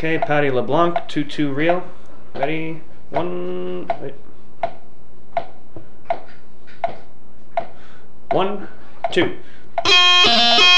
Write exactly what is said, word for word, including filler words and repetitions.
Okay, Patti LeBlanc, two two reel. Ready? One. Wait. One, two.